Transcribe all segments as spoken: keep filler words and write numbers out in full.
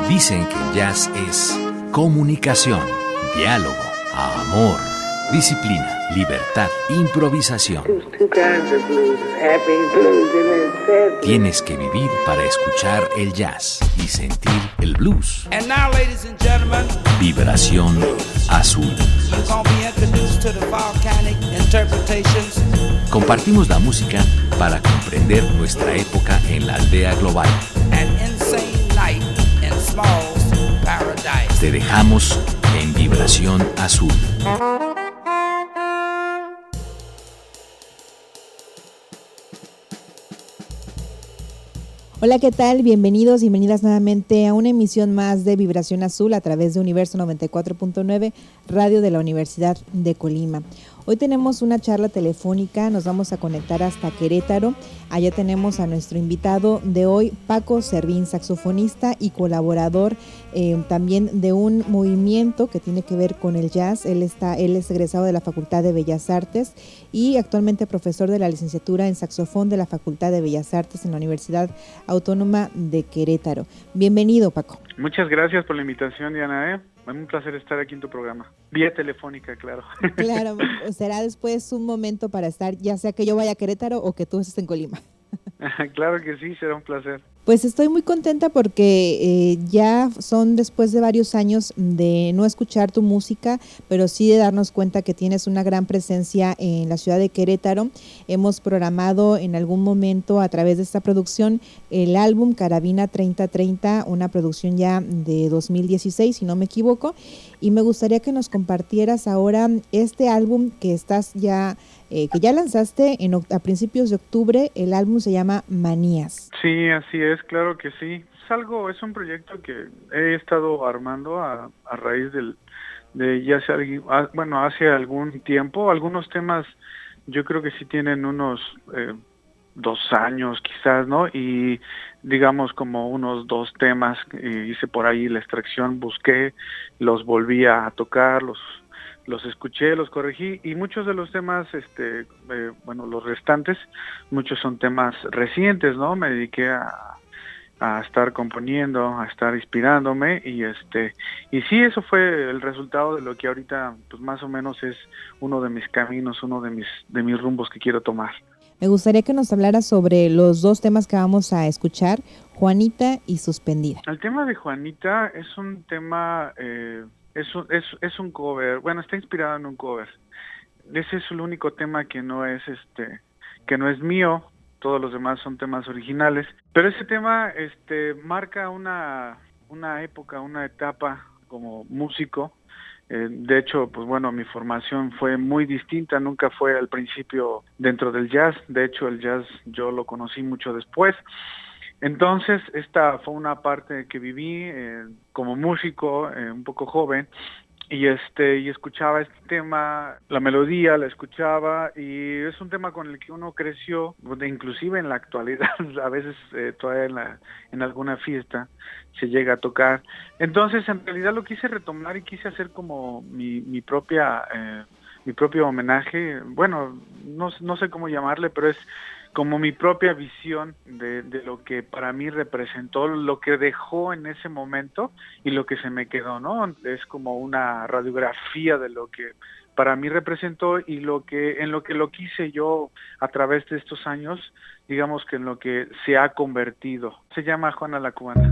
Dicen que el jazz es comunicación, diálogo, amor, disciplina, libertad, improvisación. Tienes que vivir para escuchar el jazz y sentir el blues. And now, ladies and gentlemen, Vibración Azul. you're gonna be introduced to the volcanic interpretations. Compartimos la música para comprender nuestra época en la aldea global. An insane night in Small's paradise. Te dejamos en Vibración Azul. Hola, ¿qué tal? Bienvenidos, bienvenidas nuevamente a una emisión más de Vibración Azul a través de Universo noventa y cuatro punto nueve, radio de la Universidad de Colima. Hoy tenemos una charla telefónica, nos vamos a conectar hasta Querétaro. Allá tenemos a nuestro invitado de hoy, Paco Servín, saxofonista y colaborador eh, también de un movimiento que tiene que ver con el jazz. Él está, él es egresado de la Facultad de Bellas Artes y actualmente profesor de la licenciatura en saxofón de la Facultad de Bellas Artes en la Universidad Autónoma de Querétaro. Bienvenido, Paco. Muchas gracias por la invitación, Diana. ¿eh? Es un placer estar aquí en tu programa. Vía telefónica, claro. Claro, será después un momento para estar, ya sea que yo vaya a Querétaro o que tú estés en Colima. Claro que sí, será un placer. Pues estoy muy contenta porque eh, ya son después de varios años de no escuchar tu música, pero sí de darnos cuenta que tienes una gran presencia en la ciudad de Querétaro. Hemos programado en algún momento a través de esta producción el álbum Carabina treinta treinta, una producción ya de dos mil dieciséis, si no me equivoco, y me gustaría que nos compartieras ahora este álbum que estás ya Eh, que ya lanzaste en, a principios de octubre. El álbum se llama Manías. Sí, así es, claro que sí. Es algo, es un proyecto que he estado armando a, a raíz del, de ya sea, bueno, hace algún tiempo. Algunos temas yo creo que sí tienen unos eh, dos años quizás, ¿no? Y digamos como unos dos temas, eh, hice por ahí la extracción, busqué, los volví a tocar, los los escuché, los corregí, y muchos de los temas, este, eh, bueno, los restantes, muchos son temas recientes, ¿no? Me dediqué a, a estar componiendo, a estar inspirándome, y este, y sí, eso fue el resultado de lo que ahorita, pues más o menos es uno de mis caminos, uno de mis, de mis rumbos que quiero tomar. Me gustaría que nos hablaras sobre los dos temas que vamos a escuchar, Juanita y Suspendida. El tema de Juanita es un tema... Eh, Es un, es, es un cover, bueno, está inspirado en un cover. Ese es el único tema que no es este, que no es mío, todos los demás son temas originales. Pero ese tema este, marca una, una época, una etapa como músico. Eh, de hecho, pues bueno, mi formación fue muy distinta, nunca fue al principio dentro del jazz. De hecho, el jazz yo lo conocí mucho después. Entonces, esta fue una parte que viví eh, como músico, eh, un poco joven, y este y escuchaba este tema, la melodía la escuchaba, y es un tema con el que uno creció, inclusive en la actualidad, a veces eh, todavía en, la, en alguna fiesta se llega a tocar. Entonces, en realidad lo quise retomar y quise hacer como mi, mi propia eh, mi propio homenaje, bueno, no, no sé cómo llamarle, pero es como mi propia visión de, de lo que para mí representó, lo que dejó en ese momento y lo que se me quedó, ¿no? Es como una radiografía de lo que para mí representó y lo que en lo que lo quise yo a través de estos años, digamos que en lo que se ha convertido. Se llama Juana la Cubana.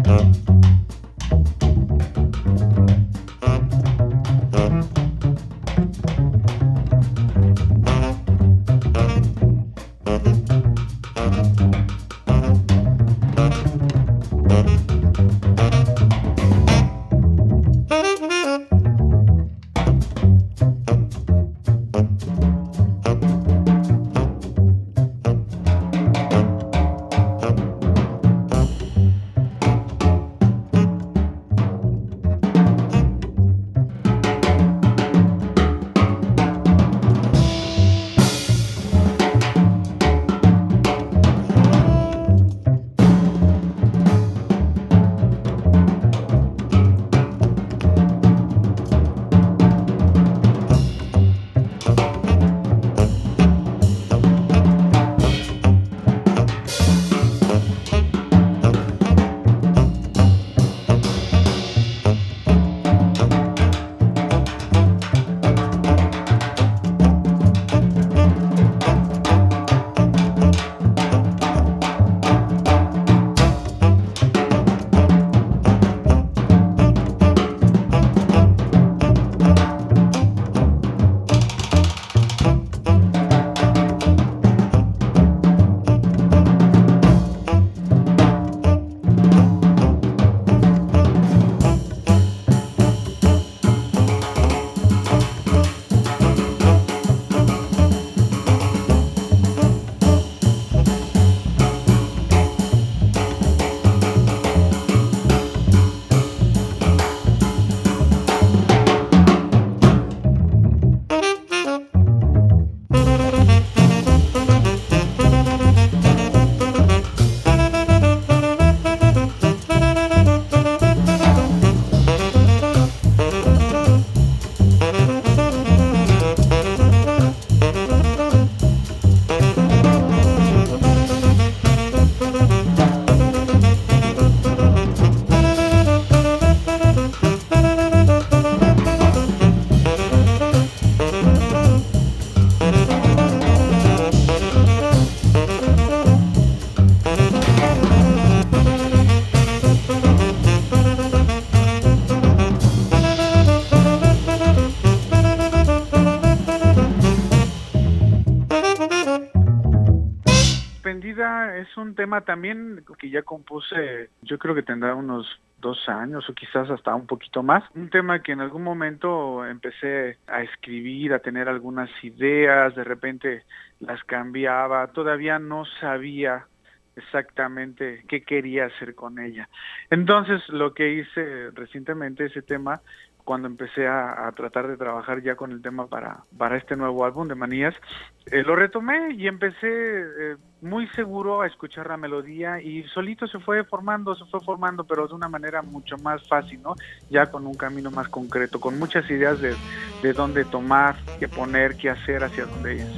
Es un tema también que ya compuse, yo creo que tendrá unos dos años o quizás hasta un poquito más. Un tema que en algún momento empecé a escribir, a tener algunas ideas, de repente las cambiaba, todavía no sabía exactamente qué quería hacer con ella. Entonces lo que hice recientemente, ese tema, cuando empecé a, a tratar de trabajar ya con el tema para, para este nuevo álbum de Manías, eh, lo retomé y empecé eh, muy seguro a escuchar la melodía y solito se fue formando, se fue formando, pero de una manera mucho más fácil, ¿no? Ya con un camino más concreto, con muchas ideas de, de dónde tomar, qué poner, qué hacer, hacia dónde ir.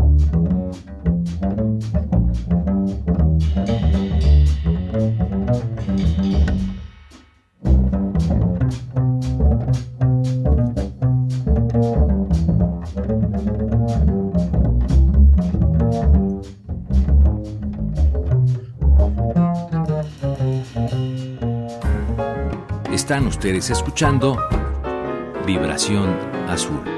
Están ustedes escuchando Vibración Azul.